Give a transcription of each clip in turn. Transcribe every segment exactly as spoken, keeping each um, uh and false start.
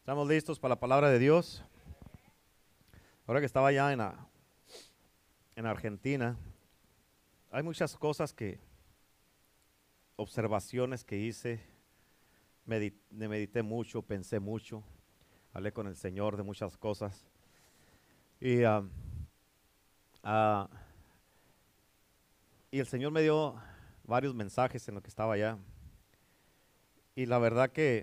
¿Estamos listos para la palabra de Dios? Ahora que estaba allá en, la- en Argentina, hay muchas cosas que, observaciones que hice, medi- me medité mucho, pensé mucho, hablé con el Señor de muchas cosas. Y, ah, ah, y el Señor me dio varios mensajes en lo que estaba allá. Y la verdad que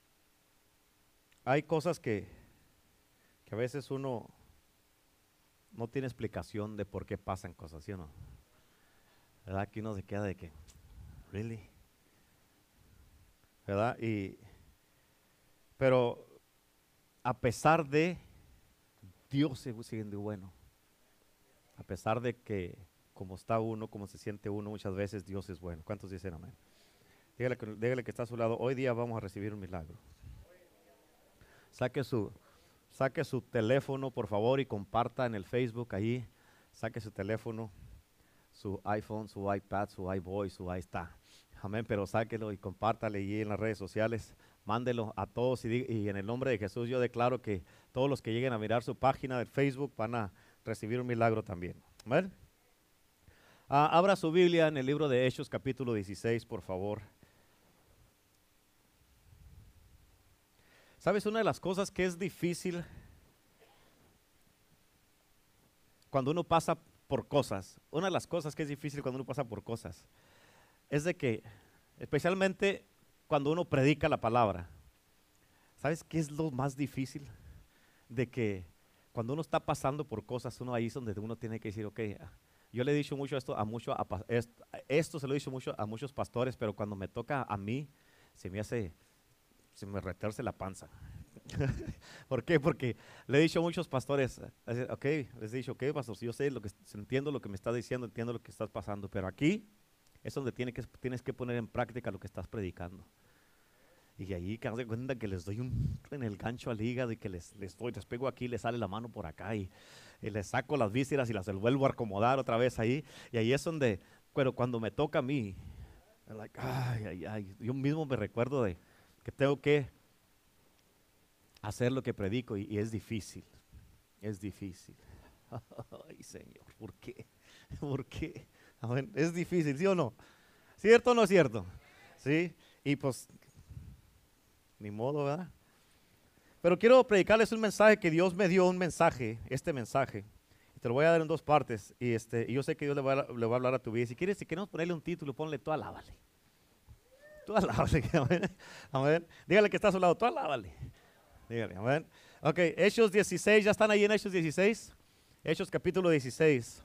hay cosas que, que a veces uno no tiene explicación de por qué pasan cosas, ¿sí o no? ¿Verdad? Que uno se queda de que, ¿really? ¿Verdad? Y, pero a pesar de, Dios sigue siendo bueno. A pesar de que como está uno, como se siente uno, muchas veces Dios es bueno. ¿Cuántos dicen amén? Dígale, que- dígale que está a su lado, hoy día vamos a recibir un milagro. Saque su, saque su teléfono, por favor, y comparta en el Facebook ahí. Saque su teléfono, su iPhone, su iPad, su iVoice, su ahí está. Amén, pero sáquelo y compártale ahí en las redes sociales. Mándelo a todos y, di- y en el nombre de Jesús yo declaro que todos los que lleguen a mirar su página de Facebook van a recibir un milagro también. Amén. Ah, abra su Biblia en el libro de Hechos capítulo dieciséis, por favor. ¿Sabes? Una de las cosas que es difícil cuando uno pasa por cosas, una de las cosas que es difícil cuando uno pasa por cosas, es de que, especialmente cuando uno predica la palabra, ¿sabes qué es lo más difícil? De que cuando uno está pasando por cosas, uno ahí es donde uno tiene que decir, ok, ah, yo le he dicho mucho esto a mucho, a pa- est- esto se lo he dicho mucho a muchos pastores, pero cuando me toca a mí, se me hace, se me retorce la panza. ¿Por qué? Porque le he dicho a muchos pastores, eh, ok, les he dicho, ok, pastor, si yo sé lo que, entiendo lo que me está diciendo, entiendo lo que estás pasando, pero aquí es donde tiene que, tienes que poner en práctica lo que estás predicando. Y ahí que hace cuenta que les doy un en el gancho al hígado y que les, les doy, les pego aquí, les sale la mano por acá y, y les saco las vísceras y las vuelvo a acomodar otra vez ahí. Y ahí es donde, pero cuando me toca a mí, like, ay, ay, ay, yo mismo me recuerdo de que tengo que hacer lo que predico y, y es difícil, es difícil. Ay, Señor, ¿por qué? ¿Por qué? Amén. Es difícil, ¿sí o no? ¿Cierto o no es cierto? Sí, y pues, ni modo, ¿verdad? Pero quiero predicarles un mensaje que Dios me dio, un mensaje, este mensaje. Y te lo voy a dar en dos partes. Y, este, y yo sé que Dios le va, a, le va a hablar a tu vida. Si quieres, si queremos ponerle un título, ponle tú alábale. Tú alábale. Amén. Amén. Dígale que está a su lado, tú alábale. Dígale, amén. Ok, Hechos dieciséis, ¿ya están ahí en Hechos dieciséis? Hechos capítulo dieciséis.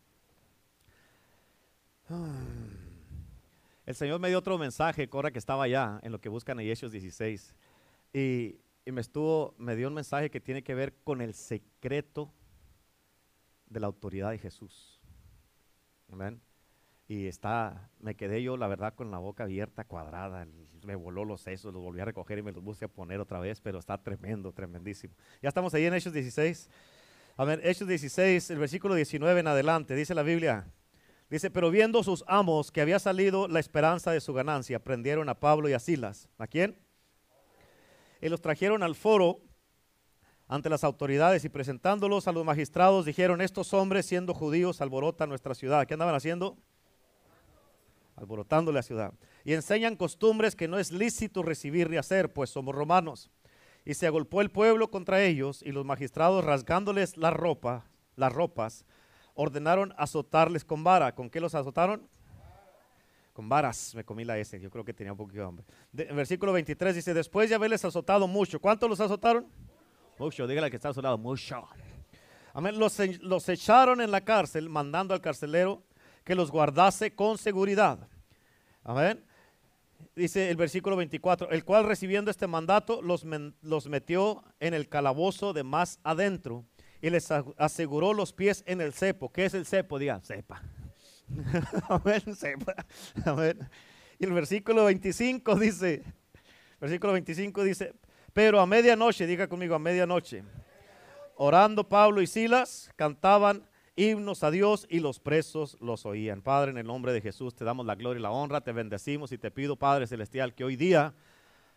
El Señor me dio otro mensaje, Cora, que estaba allá, en lo que buscan en Hechos dieciséis. Y, y me estuvo, me dio un mensaje que tiene que ver con el secreto de la autoridad de Jesús. Amén. Y está, me quedé yo, la verdad, con la boca abierta, cuadrada. Me voló los sesos, los volví a recoger y me los puse a poner otra vez, pero está tremendo, tremendísimo. Ya estamos ahí en Hechos dieciséis. Amén. Hechos dieciséis, el versículo diecinueve en adelante, dice la Biblia. Dice, pero viendo sus amos que había salido la esperanza de su ganancia, prendieron a Pablo y a Silas. ¿A quién? Y los trajeron al foro ante las autoridades y presentándolos a los magistrados dijeron, estos hombres siendo judíos alborotan nuestra ciudad. ¿Qué andaban haciendo? Alborotando la ciudad. Y enseñan costumbres que no es lícito recibir ni hacer, pues somos romanos. Y se agolpó el pueblo contra ellos y los magistrados rasgándoles la ropa, las ropas, ordenaron azotarles con vara. ¿Con qué los azotaron? Con varas, me comí la S, yo creo que tenía un poquito de hambre. De, en versículo veintitrés dice, después de haberles azotado mucho, ¿cuántos los azotaron? Mucho, dígale que está a su lado, mucho. Amén. Los, los echaron en la cárcel, mandando al carcelero que los guardase con seguridad. Amén. Dice el versículo veinticuatro, el cual recibiendo este mandato los, men, los metió en el calabozo de más adentro y les aseguró los pies en el cepo. ¿Qué es el cepo? Diga, cepa. Amén, cepa. Amén. Y el versículo veinticinco dice, versículo veinticinco dice, pero a medianoche, diga conmigo, a medianoche, orando Pablo y Silas, cantaban himnos a Dios y los presos los oían. Padre, en el nombre de Jesús te damos la gloria y la honra, te bendecimos y te pido, Padre Celestial, que hoy día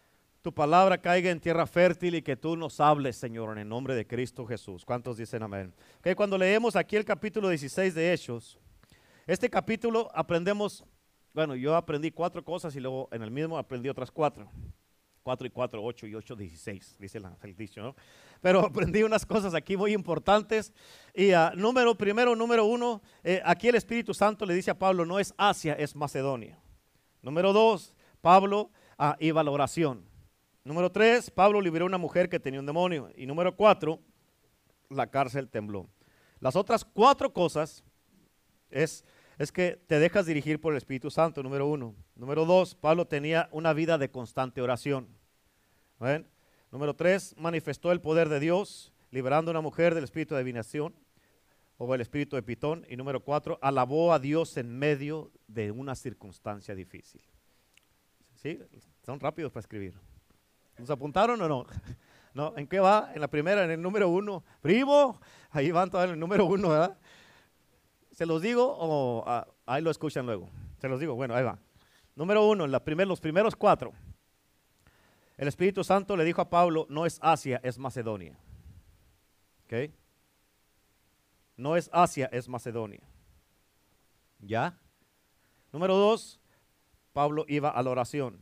tu palabra caiga en tierra fértil y que tú nos hables, Señor, en el nombre de Cristo Jesús. ¿Cuántos dicen amén? Okay, cuando leemos aquí el capítulo dieciséis de Hechos, este capítulo aprendemos, bueno, yo aprendí cuatro cosas y luego en el mismo aprendí otras cuatro. Cuatro y cuatro, ocho y ocho, dieciséis, dice la, el dicho, ¿no? Pero aprendí unas cosas aquí muy importantes. Y uh, número primero, número uno, eh, aquí el Espíritu Santo le dice a Pablo, no es Asia, es Macedonia. Número dos, Pablo uh, iba a la oración. Número tres, Pablo liberó a una mujer que tenía un demonio. Y número cuatro, la cárcel tembló. Las otras cuatro cosas es, es que te dejas dirigir por el Espíritu Santo, número uno. Número dos, Pablo tenía una vida de constante oración. ¿Ven? Número tres, manifestó el poder de Dios, liberando a una mujer del espíritu de adivinación o el espíritu de Pitón. Y número cuatro, alabó a Dios en medio de una circunstancia difícil. ¿Sí? Son rápidos para escribir. ¿Nos apuntaron o no? ¿No? ¿En qué va? En la primera, en el número uno. Primo, ahí van todos en el número uno, ¿verdad? ¿Se los digo o ah, ahí lo escuchan luego? Se los digo, bueno, ahí va. Número uno, en la primer, los primeros cuatro. El Espíritu Santo le dijo a Pablo, no es Asia, es Macedonia. ¿Ok? No es Asia, es Macedonia. ¿Ya? Número dos, Pablo iba a la oración.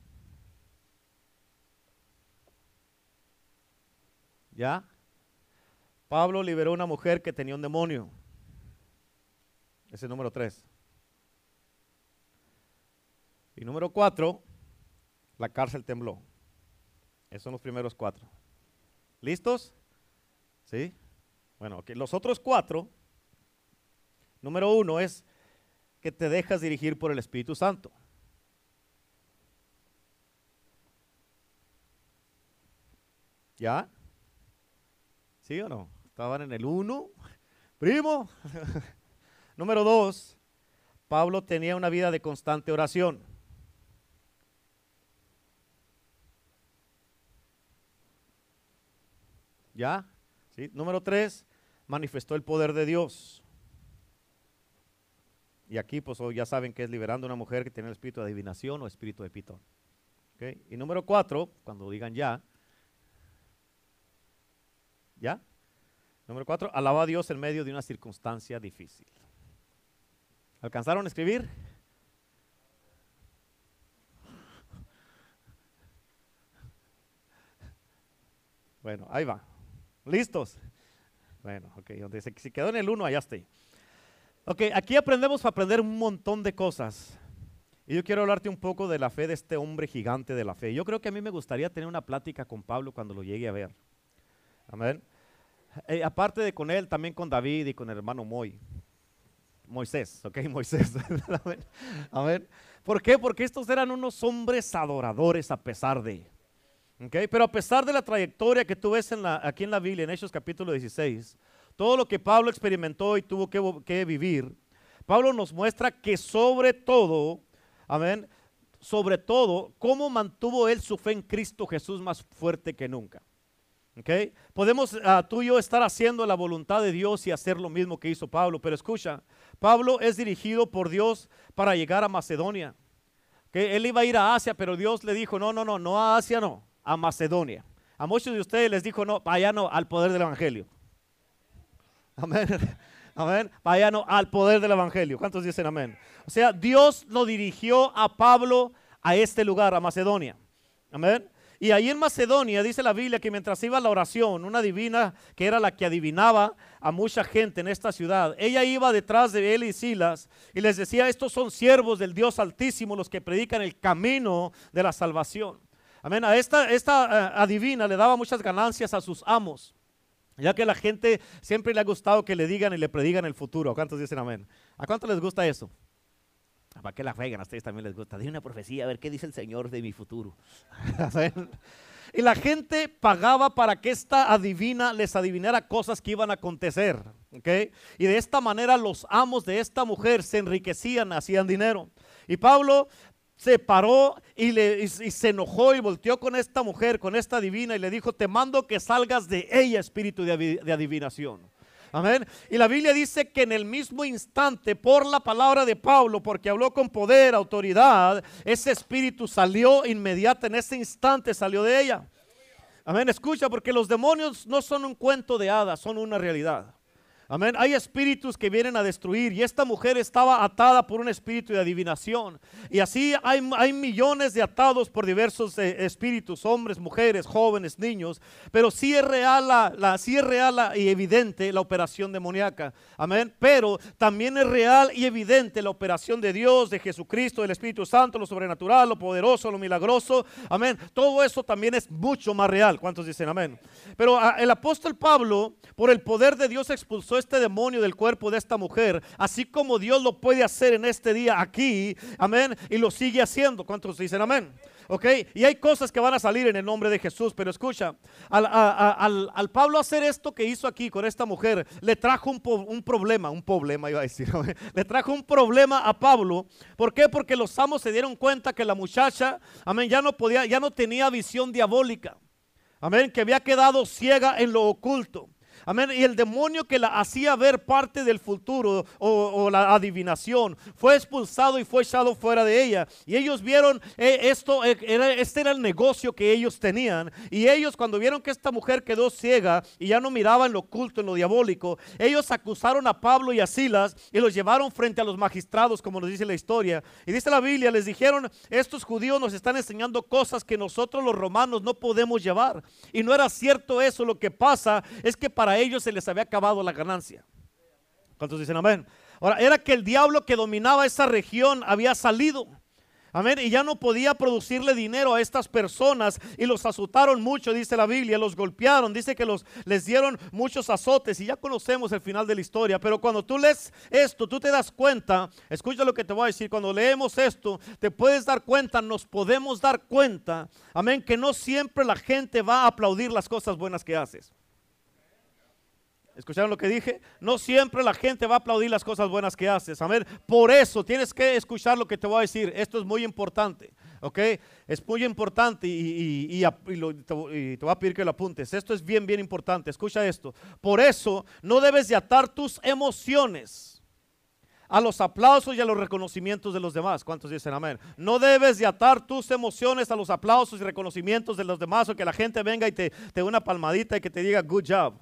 ¿Ya? Pablo liberó a una mujer que tenía un demonio. Ese es el número tres. Y número cuatro, la cárcel tembló. Esos son los primeros cuatro. ¿Listos? ¿Sí? Bueno, okay. Los otros cuatro, número uno es que te dejas dirigir por el Espíritu Santo. ¿Ya? ¿Sí o no? Estaban en el uno. Primo. Número dos, Pablo tenía una vida de constante oración. ¿Ya? ¿Sí? Número tres, manifestó el poder de Dios. Y aquí pues ya saben que es liberando a una mujer que tiene el espíritu de adivinación o espíritu de Pitón. ¿Okay? Y número cuatro, cuando digan ya, ¿ya? Número cuatro, alaba a Dios en medio de una circunstancia difícil. ¿Alcanzaron a escribir? Bueno, ahí va. ¿Listos? Bueno, ok, donde se, se quedó en el uno, allá estoy. Ok, aquí aprendemos para aprender un montón de cosas. Y yo quiero hablarte un poco de la fe de este hombre gigante de la fe. Yo creo que a mí me gustaría tener una plática con Pablo cuando lo llegue a ver. Amén. Eh, aparte de con él, también con David y con el hermano Moy. Moisés, ok, Moisés. Amén. Amén. ¿Por qué? Porque estos eran unos hombres adoradores a pesar de... Okay, pero a pesar de la trayectoria que tú ves en la, aquí en la Biblia, en Hechos capítulo dieciséis, todo lo que Pablo experimentó y tuvo que, que vivir, Pablo nos muestra que sobre todo, amén, sobre todo, cómo mantuvo él su fe en Cristo Jesús más fuerte que nunca. Okay. Podemos uh, tú y yo estar haciendo la voluntad de Dios y hacer lo mismo que hizo Pablo, pero escucha, Pablo es dirigido por Dios para llegar a Macedonia. Okay. Él iba a ir a Asia, pero Dios le dijo, no, no, no, no a Asia, no. A Macedonia. A muchos de ustedes les dijo, no, allá no, al poder del evangelio. Amén. Amén. Allá no, al poder del evangelio. ¿Cuántos dicen amén? O sea, Dios lo dirigió a Pablo a este lugar, a Macedonia. Amén. Y ahí en Macedonia dice la Biblia que mientras iba a la oración, una divina que era la que adivinaba a mucha gente en esta ciudad, ella iba detrás de él y Silas y les decía, estos son siervos del Dios Altísimo, los que predican el camino de la salvación. Amén. A esta, esta uh, adivina le daba muchas ganancias a sus amos, ya que la gente siempre le ha gustado que le digan y le predigan el futuro. ¿Cuántos dicen amén? ¿A cuántos les gusta eso? ¿Para qué la juegan? A ustedes también les gusta. Dime una profecía, a ver qué dice el Señor de mi futuro. ¿Amén? Y la gente pagaba para que esta adivina les adivinara cosas que iban a acontecer. ¿Okay? Y de esta manera los amos de esta mujer se enriquecían, hacían dinero. Y Pablo se paró y, le, y, y se enojó y volteó con esta mujer, con esta divina y le dijo, te mando que salgas de ella, espíritu de, de adivinación. Amén. Y la Biblia dice que en el mismo instante, por la palabra de Pablo, porque habló con poder, autoridad, ese espíritu salió inmediata, en ese instante salió de ella. Amén. Escucha, porque los demonios no son un cuento de hadas, son una realidad. Amén. Hay espíritus que vienen a destruir, y esta mujer estaba atada por un espíritu de adivinación. Y así hay, hay millones de atados por diversos eh, espíritus, hombres, mujeres, jóvenes, niños. Pero sí es real, la, la, sí es real la, y evidente la operación demoníaca. Amén. Pero también es real y evidente la operación de Dios, de Jesucristo, del Espíritu Santo, lo sobrenatural, lo poderoso, lo milagroso. Amén. Todo eso también es mucho más real. ¿Cuántos dicen amén? Pero a, el apóstol Pablo, por el poder de Dios, expulsó este demonio del cuerpo de esta mujer, así como Dios lo puede hacer en este día aquí, amén, y lo sigue haciendo. ¿Cuántos dicen amén? Ok, y hay cosas que van a salir en el nombre de Jesús, pero escucha, al, a, a, al, al Pablo hacer esto que hizo aquí con esta mujer, le trajo un, un problema, un problema iba a decir, le trajo un problema a Pablo. ¿Por qué? Porque los amos se dieron cuenta que la muchacha, amén, ya no podía, ya no tenía visión diabólica, amén, que había quedado ciega en lo oculto. Amén. Y el demonio que la hacía ver parte del futuro o, o la adivinación fue expulsado y fue echado fuera de ella. Y ellos vieron eh, esto, eh, era, este era el negocio que ellos tenían. Y ellos, cuando vieron que esta mujer quedó ciega y ya no miraba en lo oculto, en lo diabólico, ellos acusaron a Pablo y a Silas y los llevaron frente a los magistrados, como nos dice la historia. Y dice la Biblia, les dijeron: estos judíos nos están enseñando cosas que nosotros los romanos no podemos llevar. Y no era cierto eso. Lo que pasa es que para a ellos se les había acabado la ganancia. ¿Cuántos dicen amén? Ahora, era que el diablo que dominaba esa región había salido. Amén. Y ya no podía producirle dinero a estas personas y los azotaron mucho, dice la Biblia, los golpearon, dice que los, les dieron muchos azotes y ya conocemos el final de la historia. Pero cuando tú lees esto, tú te das cuenta, escucha lo que te voy a decir, cuando leemos esto, te puedes dar cuenta, nos podemos dar cuenta, amén, que no siempre la gente va a aplaudir las cosas buenas que haces. ¿Escucharon lo que dije? No siempre la gente va a aplaudir las cosas buenas que haces. Amén. Por eso tienes que escuchar lo que te voy a decir. Esto es muy importante. ¿Ok? Es muy importante y, y, y, y, lo, te, y te voy a pedir que lo apuntes. Esto es bien, bien importante. Escucha esto. Por eso no debes de atar tus emociones a los aplausos y a los reconocimientos de los demás. ¿Cuántos dicen amén? No debes de atar tus emociones a los aplausos y reconocimientos de los demás, o que la gente venga y te, te dé una palmadita y que te diga good job.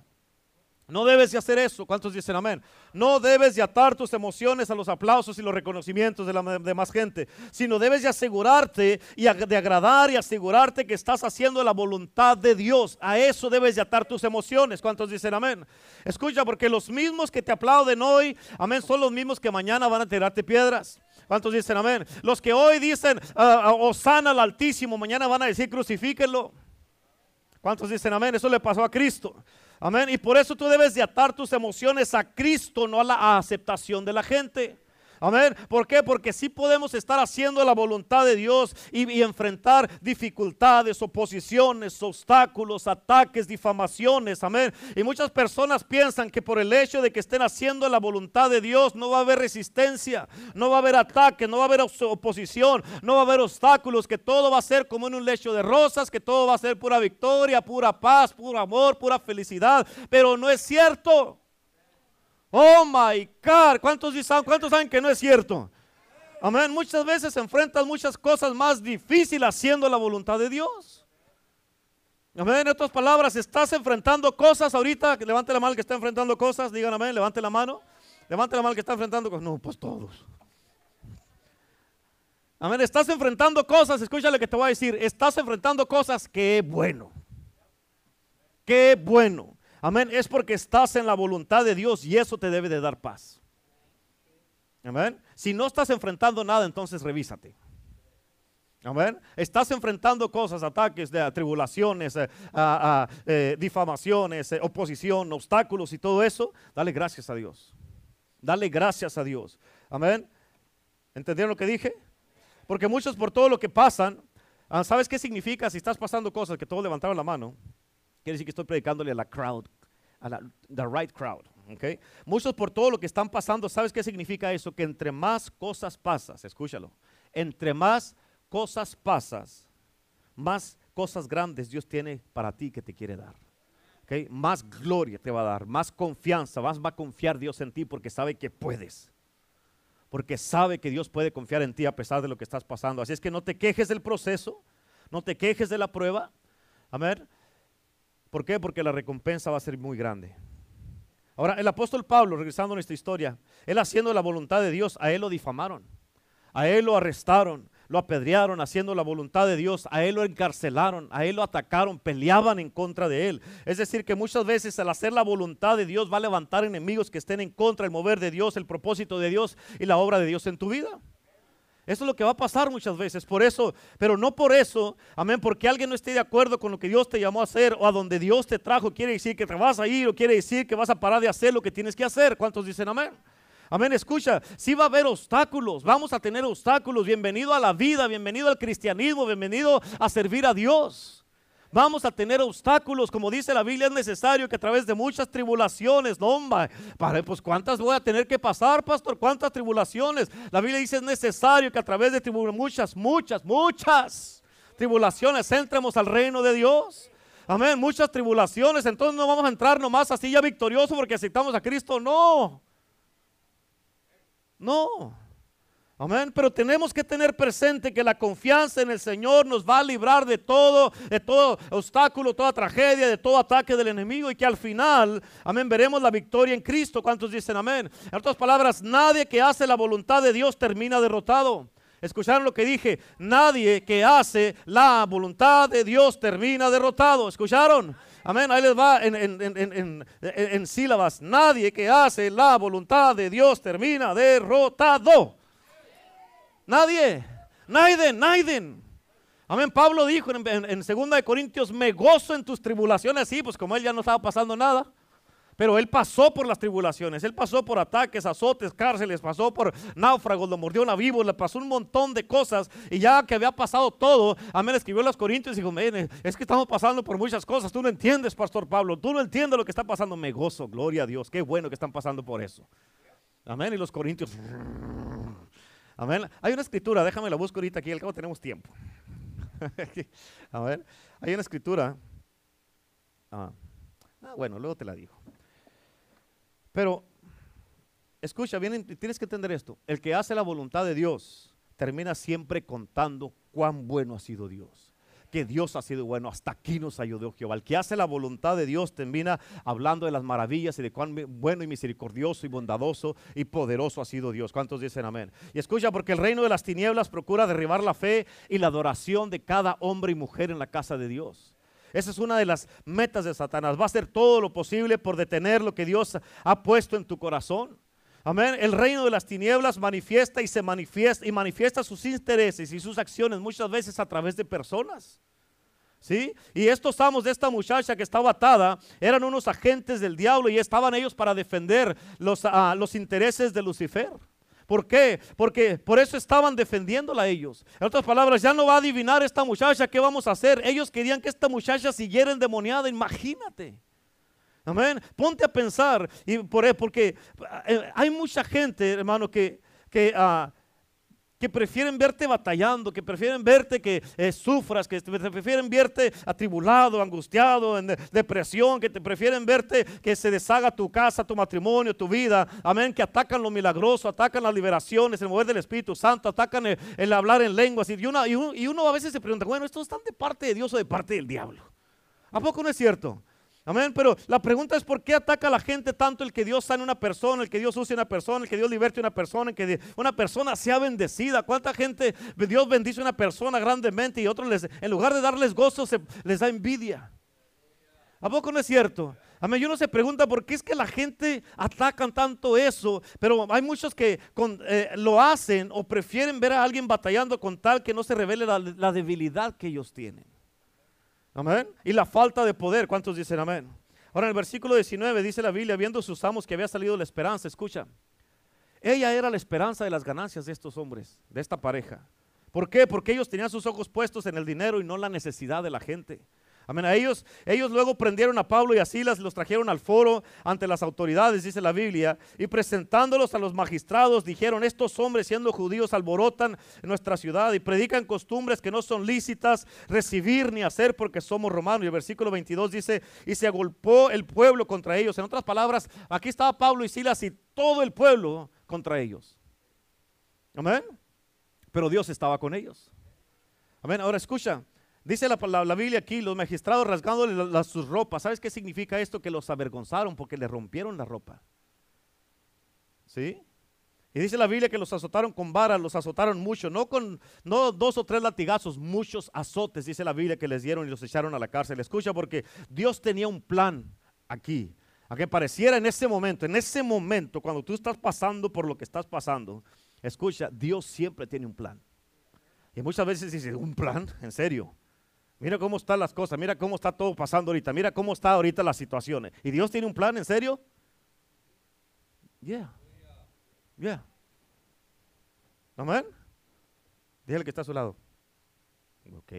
No debes de hacer eso. ¿Cuántos dicen amén? No debes de atar tus emociones a los aplausos y los reconocimientos de la demás gente, sino debes de asegurarte y de agradar y asegurarte que estás haciendo la voluntad de Dios. A eso debes de atar tus emociones. ¿Cuántos dicen amén? Escucha, porque los mismos que te aplauden hoy, amén, son los mismos que mañana van a tirarte piedras. ¿Cuántos dicen amén? Los que hoy dicen uh, Hosana al Altísimo, mañana van a decir crucifíquenlo. ¿Cuántos dicen amén? Eso le pasó a Cristo. Amén. Y por eso tú debes de atar tus emociones a Cristo, no a la aceptación de la gente. Amén. ¿Por qué? Porque sí podemos estar haciendo la voluntad de Dios y, y enfrentar dificultades, oposiciones, obstáculos, ataques, difamaciones. Amén. Y muchas personas piensan que por el hecho de que estén haciendo la voluntad de Dios no va a haber resistencia, no va a haber ataque, no va a haber oposición, no va a haber obstáculos, que todo va a ser como en un lecho de rosas, que todo va a ser pura victoria, pura paz, puro amor, pura felicidad. Pero no es cierto. Oh my God, ¿cuántos dicen, cuántos saben que no es cierto? Amén. Muchas veces enfrentas muchas cosas más difíciles haciendo la voluntad de Dios. Amén. En otras palabras, estás enfrentando cosas ahorita. Levante la mano el que está enfrentando cosas. Digan amén. Levante la mano. Levante la mano el que está enfrentando cosas. No, pues todos. Amén. Estás enfrentando cosas. Escucha lo que te voy a decir. Estás enfrentando cosas. Qué bueno. Qué bueno. Amén, es porque estás en la voluntad de Dios y eso te debe de dar paz. Amén. Si no estás enfrentando nada, entonces revísate. Amén. Estás enfrentando cosas, ataques, de, tribulaciones, eh, a, a, eh, difamaciones, eh, oposición, obstáculos y todo eso. Dale gracias a Dios. Dale gracias a Dios. Amén. ¿Entendieron lo que dije? Porque muchos, por todo lo que pasan, ¿sabes qué significa? Si estás pasando cosas, que todos levantaron la mano, quiere decir que estoy predicándole a la crowd, a la the right crowd, ¿okay? Muchos, por todo lo que están pasando, ¿sabes qué significa eso? Que entre más cosas pasas, escúchalo, entre más cosas pasas, más cosas grandes Dios tiene para ti que te quiere dar. ¿okay? Más gloria te va a dar, más confianza, más va a confiar Dios en ti porque sabe que puedes. Porque sabe que Dios puede confiar en ti a pesar de lo que estás pasando. Así es que no te quejes del proceso, no te quejes de la prueba. Amén. ¿Por qué? Porque la recompensa va a ser muy grande. Ahora, el apóstol Pablo, regresando a nuestra historia, él haciendo la voluntad de Dios, a él lo difamaron, a él lo arrestaron, lo apedrearon haciendo la voluntad de Dios, a él lo encarcelaron, a él lo atacaron, peleaban en contra de él. Es decir, que muchas veces al hacer la voluntad de Dios va a levantar enemigos que estén en contra del mover de Dios, el propósito de Dios y la obra de Dios en tu vida. Eso es lo que va a pasar muchas veces, por eso, pero no por eso, amén, porque alguien no esté de acuerdo con lo que Dios te llamó a hacer o a donde Dios te trajo, quiere decir que te vas a ir o quiere decir que vas a parar de hacer lo que tienes que hacer. ¿Cuántos dicen amén? Amén, escucha, sí va a haber obstáculos, vamos a tener obstáculos. Bienvenido a la vida, bienvenido al cristianismo, bienvenido a servir a Dios. Vamos a tener obstáculos, como dice la Biblia, es necesario que a través de muchas tribulaciones, no hombre, para, pues ¿cuántas voy a tener que pasar, pastor? ¿Cuántas tribulaciones? La Biblia dice es necesario que a través de tribulaciones, muchas, muchas, muchas tribulaciones entremos al reino de Dios. Amén, muchas tribulaciones, entonces no vamos a entrar nomás así ya victorioso porque aceptamos a Cristo, no. No, amén, pero tenemos que tener presente que la confianza en el Señor nos va a librar de todo, de todo obstáculo, toda tragedia, de todo ataque del enemigo y que al final, amén, veremos la victoria en Cristo. ¿Cuántos dicen amén? En otras palabras, nadie que hace la voluntad de Dios termina derrotado. ¿Escucharon lo que dije? Nadie que hace la voluntad de Dios termina derrotado. ¿Escucharon? Amén, ahí les va en, en, en, en, en, en sílabas. Nadie que hace la voluntad de Dios termina derrotado. Nadie, nadie, nadie. Amén, Pablo dijo en, en, en segunda de Corintios, me gozo en tus tribulaciones. Sí, pues como él ya no estaba pasando nada. Pero él pasó por las tribulaciones, él pasó por ataques, azotes, cárceles, pasó por náufragos, lo mordió una víbora, le pasó un montón de cosas. Y ya que había pasado todo, amén, escribió a los Corintios y dijo, es que estamos pasando por muchas cosas, tú no entiendes, pastor Pablo, tú no entiendes lo que está pasando. Me gozo, gloria a Dios, qué bueno que están pasando por eso. Amén, y los Corintios, amén. Hay una escritura, déjame la busco ahorita aquí, al cabo tenemos tiempo. Amén, hay una escritura, ah, ah, bueno, luego te la digo. Pero, escucha, bien, tienes que entender esto. El que hace la voluntad de Dios termina siempre contando cuán bueno ha sido Dios. Que Dios ha sido bueno, hasta aquí nos ayudó Jehová. El que hace la voluntad de Dios termina hablando de las maravillas y de cuán bueno y misericordioso y bondadoso y poderoso ha sido Dios. ¿Cuántos dicen amén? Y escucha, porque el reino de las tinieblas procura derribar la fe y la adoración de cada hombre y mujer en la casa de Dios. Esa es una de las metas de Satanás. Va a hacer todo lo posible por detener lo que Dios ha puesto en tu corazón. Amén. El reino de las tinieblas manifiesta y se manifiesta y manifiesta sus intereses y sus acciones muchas veces a través de personas. ¿Sí? Y estos amos de esta muchacha que estaba atada eran unos agentes del diablo y estaban ellos para defender los, uh, los intereses de Lucifer. ¿Por qué? Porque por eso estaban defendiéndola a ellos. En otras palabras, ya no va a adivinar esta muchacha qué vamos a hacer. Ellos querían que esta muchacha siguiera endemoniada, imagínate. Amén. Ponte a pensar, y por, porque hay mucha gente, hermano, que, que, uh, que prefieren verte batallando, que prefieren verte que eh, sufras, que te prefieren verte atribulado, angustiado, en depresión, que te prefieren verte que se deshaga tu casa, tu matrimonio, tu vida. Amén, que atacan lo milagroso, atacan las liberaciones, el mover del Espíritu Santo, atacan el, el hablar en lenguas. Y uno, y, uno, y uno a veces se pregunta, bueno, ¿estos están de parte de Dios o de parte del diablo? ¿A poco no es cierto? Amén, pero la pregunta es ¿por qué ataca a la gente tanto el que Dios sane una persona, el que Dios use una persona, el que Dios liberte una persona, el que una persona sea bendecida? ¿Cuánta gente Dios bendice a una persona grandemente y otros les, en lugar de darles gozo se, les da envidia? ¿A poco no es cierto? Amén, y uno se pregunta por qué es que la gente atacan tanto eso, pero hay muchos que con, eh, lo hacen o prefieren ver a alguien batallando con tal que no se revele la, la debilidad que ellos tienen. Amén. Y la falta de poder. ¿Cuántos dicen amén? Ahora en el versículo diecinueve dice la Biblia, viendo sus amos que había salido la esperanza, escucha, ella era la esperanza de las ganancias de estos hombres, de esta pareja. ¿Por qué? Porque ellos tenían sus ojos puestos en el dinero y no la necesidad de la gente. Amén. A ellos, ellos luego prendieron a Pablo y a Silas, los trajeron al foro ante las autoridades, dice la Biblia, y presentándolos a los magistrados dijeron: estos hombres, siendo judíos, alborotan en nuestra ciudad y predican costumbres que no son lícitas recibir ni hacer, porque somos romanos. Y el versículo veintidós dice: y se agolpó el pueblo contra ellos. En otras palabras, aquí estaba Pablo y Silas y todo el pueblo contra ellos. Amén. Pero Dios estaba con ellos. Amén. Ahora escucha. Dice la, la, la Biblia aquí: los magistrados rasgándole la, la, sus ropas. ¿Sabes qué significa esto? Que los avergonzaron porque le rompieron la ropa. ¿Sí? Y dice la Biblia que los azotaron con varas, los azotaron mucho, no con no dos o tres latigazos, muchos azotes, dice la Biblia, que les dieron y los echaron a la cárcel. Escucha, porque Dios tenía un plan aquí. A que pareciera en ese momento, en ese momento, cuando tú estás pasando por lo que estás pasando, escucha, Dios siempre tiene un plan. Y muchas veces dice: ¿un plan? ¿En serio? Mira cómo están las cosas, mira cómo está todo pasando ahorita, mira cómo está ahorita las situaciones. ¿Y Dios tiene un plan? ¿En serio? Yeah. Yeah. Amén. Dígale que está a su lado. Ok.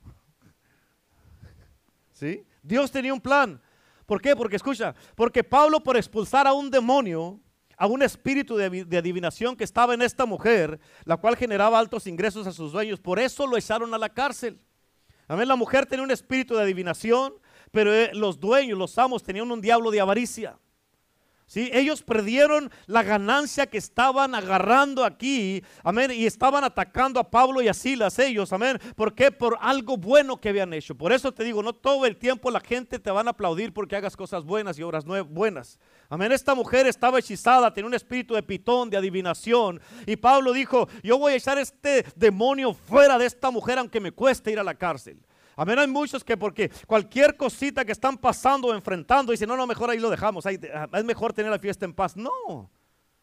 ¿Sí? Dios tenía un plan. ¿Por qué? Porque escucha, porque Pablo, por expulsar a un demonio, a un espíritu de, de adivinación que estaba en esta mujer, la cual generaba altos ingresos a sus dueños, por eso lo echaron a la cárcel. Amén. La mujer tenía un espíritu de adivinación, pero eh, los dueños, los amos, tenían un diablo de avaricia. ¿Sí? Ellos perdieron la ganancia que estaban agarrando aquí, amén, y estaban atacando a Pablo y a Silas ellos, amén. ¿Por qué? Por algo bueno que habían hecho. Por eso te digo, no todo el tiempo la gente te van a aplaudir porque hagas cosas buenas y obras buenas. Amén. Esta mujer estaba hechizada, tenía un espíritu de pitón, de adivinación, y Pablo dijo: yo voy a echar este demonio fuera de esta mujer aunque me cueste ir a la cárcel. Amén. Hay muchos que porque cualquier cosita que están pasando o enfrentando dicen: no, no, mejor ahí lo dejamos, ahí, es mejor tener la fiesta en paz. No.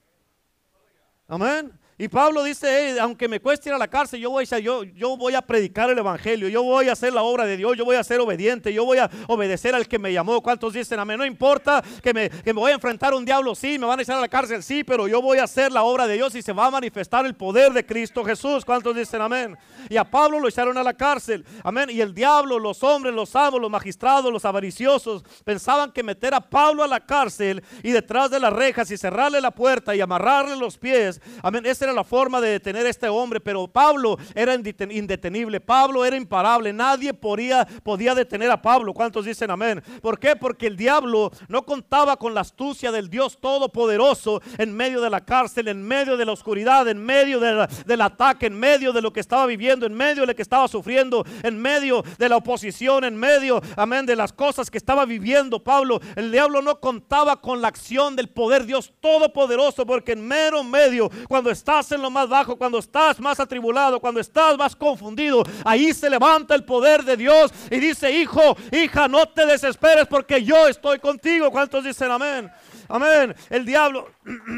Amén. Y Pablo dice: hey, aunque me cueste ir a la cárcel, yo voy, a, yo, yo voy a predicar el evangelio, yo voy a hacer la obra de Dios, yo voy a ser obediente, yo voy a obedecer al que me llamó. ¿Cuántos dicen amén? No importa que me, que me voy a enfrentar a un diablo, sí, me van a echar a la cárcel, sí, pero yo voy a hacer la obra de Dios y se va a manifestar el poder de Cristo Jesús. ¿Cuántos dicen amén? Y a Pablo lo echaron a la cárcel, amén. Y el diablo, los hombres, los amos, los magistrados, los avariciosos pensaban que meter a Pablo a la cárcel y detrás de las rejas y cerrarle la puerta y amarrarle los pies, amén, esa era la forma de detener a este hombre. Pero Pablo era indetenible, Pablo era imparable, nadie podía, podía detener a Pablo. ¿Cuántos dicen amén? ¿Por qué? Porque el diablo no contaba con la astucia del Dios Todopoderoso en medio de la cárcel, en medio de la oscuridad, en medio de la, del ataque, en medio de lo que estaba viviendo, en medio de lo que estaba sufriendo, en medio de la oposición, en medio, amén, de las cosas que estaba viviendo Pablo. El diablo no contaba con la acción del poder Dios Todopoderoso, porque en mero medio, cuando estás en lo más bajo, cuando estás más atribulado, cuando estás más confundido, ahí se levanta el poder de Dios y dice: hijo, hija, no te desesperes porque yo estoy contigo. ¿Cuántos dicen amén? Amén. El diablo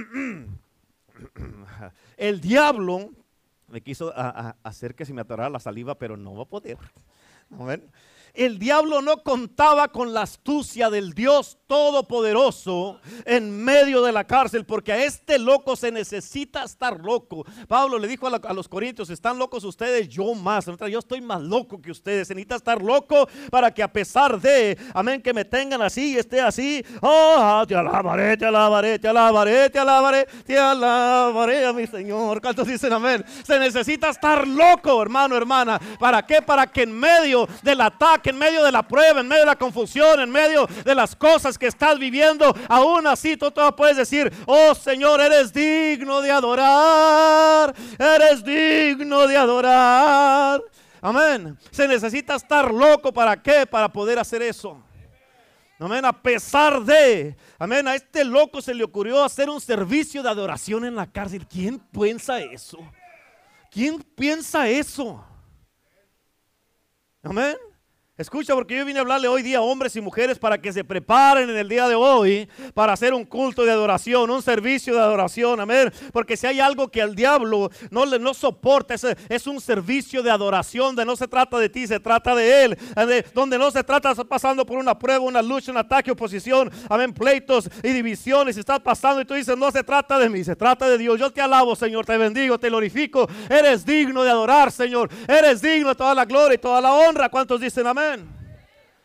el diablo me quiso a, a hacer que se me atorara la saliva, pero no va a poder. Amén. El diablo no contaba con la astucia del Dios Todopoderoso en medio de la cárcel, porque a este loco se necesita estar loco. Pablo le dijo a, la, a los corintios: están locos ustedes, yo más. Yo estoy más loco que ustedes. Se necesita estar loco para que a pesar de, amén, que me tengan así y esté así. Oh, te alabaré, te alabaré, te alabaré, te alabaré, te alabaré a mi Señor. ¿Cuántos dicen amén? Se necesita estar loco, hermano, hermana. ¿Para qué? Para que en medio del ataque, en medio de la prueba, en medio de la confusión, en medio de las cosas que estás viviendo, aún así tú todavía puedes decir: oh Señor, eres digno de adorar, eres digno de adorar. Amén. Se necesita estar loco. ¿Para qué? Para poder hacer eso. Amén. A pesar de, amén, a este loco se le ocurrió hacer un servicio de adoración en la cárcel. ¿Quién piensa eso? ¿Quién piensa eso? Amén. Escucha, porque yo vine a hablarle hoy día a hombres y mujeres para que se preparen en el día de hoy para hacer un culto de adoración, un servicio de adoración, amén. Porque si hay algo que al diablo no le no soporta, es, es un servicio de adoración, de no se trata de ti, se trata de él, de, donde no se trata de pasando por una prueba, una lucha, un ataque, oposición, amén, pleitos y divisiones. Si estás pasando y tú dices: no se trata de mí, se trata de Dios. Yo te alabo, Señor, te bendigo, te glorifico. Eres digno de adorar, Señor, eres digno de toda la gloria y toda la honra. ¿Cuántos dicen amén?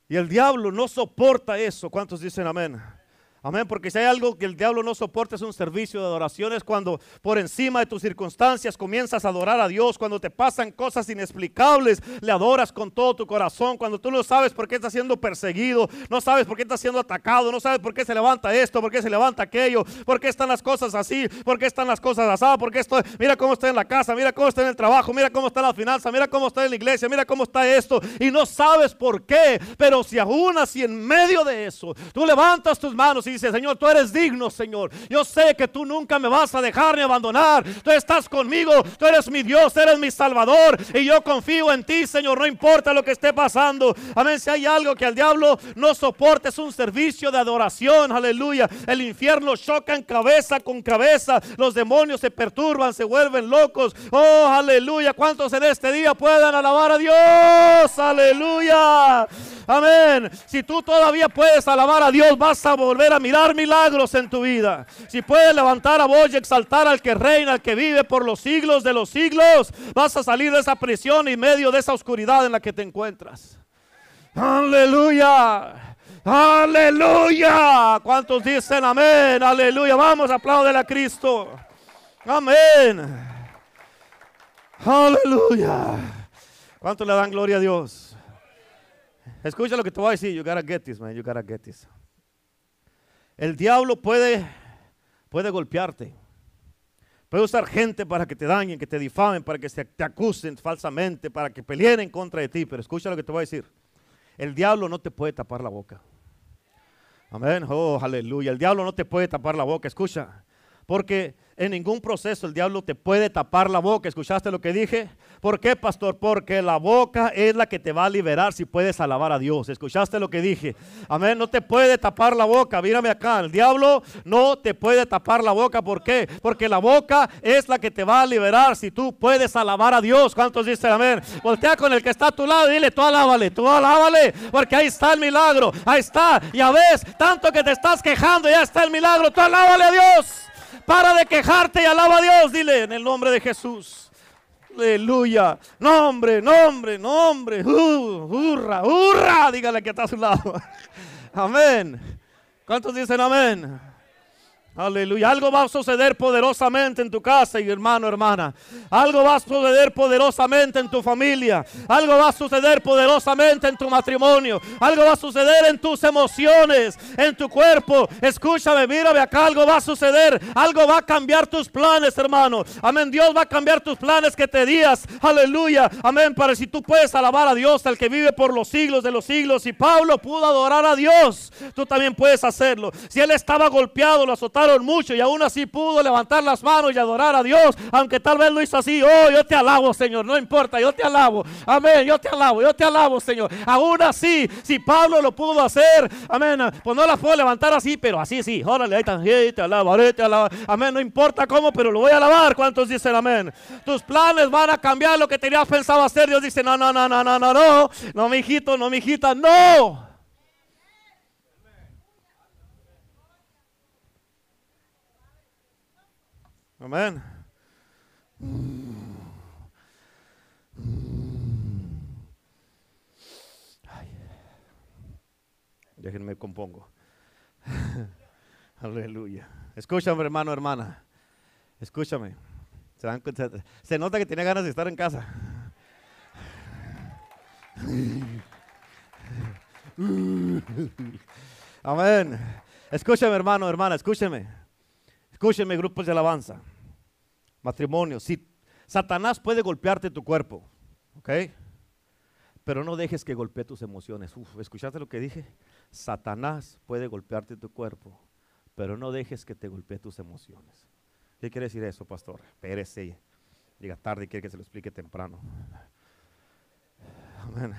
Y el diablo no soporta eso. ¿Cuántos dicen amén? Amén, porque si hay algo que el diablo no soporta es un servicio de adoración. Es cuando por encima de tus circunstancias comienzas a adorar a Dios. Cuando te pasan cosas inexplicables, le adoras con todo tu corazón. Cuando tú no sabes por qué estás siendo perseguido, no sabes por qué estás siendo atacado, no sabes por qué se levanta esto, por qué se levanta aquello, por qué están las cosas así, por qué están las cosas así, por qué estoy, mira cómo está en la casa, mira cómo está en el trabajo, mira cómo está la finanza, mira cómo está en la iglesia, mira cómo está esto, y no sabes por qué. Pero si aún así en medio de eso, tú levantas tus manos y dice: Señor, tú eres digno, Señor. Yo sé que tú nunca me vas a dejar ni abandonar. Tú estás conmigo, tú eres mi Dios, eres mi Salvador, y yo confío en ti, Señor, no importa lo que esté pasando. Amén. Si hay algo que al diablo no soporta, es un servicio de adoración. Aleluya. El infierno choca en cabeza con cabeza. Los demonios se perturban, se vuelven locos. Oh, aleluya. ¿Cuántos en este día puedan alabar a Dios? Aleluya. Amén. Si tú todavía puedes alabar a Dios, vas a volver a mirar milagros en tu vida. Si puedes levantar a voz y exaltar al que reina, al que vive por los siglos de los siglos, vas a salir de esa prisión y medio de esa oscuridad en la que te encuentras. Aleluya. Aleluya. ¿Cuántos dicen amén? Aleluya. Vamos, aplauden a Cristo. Amén. Aleluya. ¿Cuántos le dan gloria a Dios? Escucha lo que te voy a decir. You gotta get this, man. You gotta get this. El diablo puede, puede golpearte. Puede usar gente para que te dañen, que te difamen, para que te acusen falsamente, para que peleen en contra de ti. Pero escucha lo que te voy a decir. El diablo no te puede tapar la boca. Amén. Oh, aleluya. El diablo no te puede tapar la boca. Escucha. Porque en ningún proceso el diablo te puede tapar la boca. ¿Escuchaste lo que dije? ¿Por qué, pastor? Porque la boca es la que te va a liberar si puedes alabar a Dios. ¿Escuchaste lo que dije? Amén. No te puede tapar la boca. Mírame acá. El diablo no te puede tapar la boca. ¿Por qué? Porque la boca es la que te va a liberar si tú puedes alabar a Dios. ¿Cuántos dicen amén? Voltea con el que está a tu lado y dile: tú alábale, tú alábale, porque ahí está el milagro. Ahí está. Ya ves, tanto que te estás quejando, ya está el milagro. Tú alábale a Dios. Para de quejarte y alaba a Dios. Dile: en el nombre de Jesús. Aleluya. Nombre, nombre, nombre. Uh, hurra, hurra. Dígale que está a su lado. Amén. ¿Cuántos dicen amén? Aleluya. Algo va a suceder poderosamente en tu casa, y hermano, hermana. Algo va a suceder poderosamente en tu familia. Algo va a suceder poderosamente en tu matrimonio. Algo va a suceder en tus emociones, en tu cuerpo. Escúchame, mírame acá. Algo va a suceder. Algo va a cambiar tus planes, hermano. Amén. Dios va a cambiar tus planes que te días. Aleluya. Amén. Para si tú puedes alabar a Dios, al que vive por los siglos de los siglos. Si Pablo pudo adorar a Dios, tú también puedes hacerlo. Si él estaba golpeado, lo azotaron mucho, y aún así pudo levantar las manos y adorar a Dios, aunque tal vez lo hizo así. Oh, yo te alabo, Señor, no importa, yo te alabo. Amén, yo te alabo, yo te alabo, Señor. Aún así, si Pablo lo pudo hacer, amén, pues no las puedo levantar así, pero así sí. Órale, ahí está, hey, te alabo, ahora te alabo. Amén, no importa cómo, pero lo voy a alabar. ¿Cuántos dicen amén? Tus planes van a cambiar lo que tenías pensado hacer. Dios dice: no, no, no, no, no, no, no, no, mi hijito, no, mi hijita, no. Amén. Ay. Déjenme compongo. Aleluya. Escúchame, hermano, hermana. Escúchame. Se, dan, se, se nota que tiene ganas de estar en casa. Amén. Escúchame, hermano, hermana, escúchame. Escúcheme, grupos de alabanza, matrimonio. Si Satanás puede golpearte tu cuerpo, ¿ok? Pero no dejes que golpee tus emociones. Uf, ¿escuchaste lo que dije? Satanás puede golpearte tu cuerpo, pero no dejes que te golpee tus emociones. ¿Qué quiere decir eso, pastor? Espérese, llega tarde y quiere que se lo explique temprano. Amén.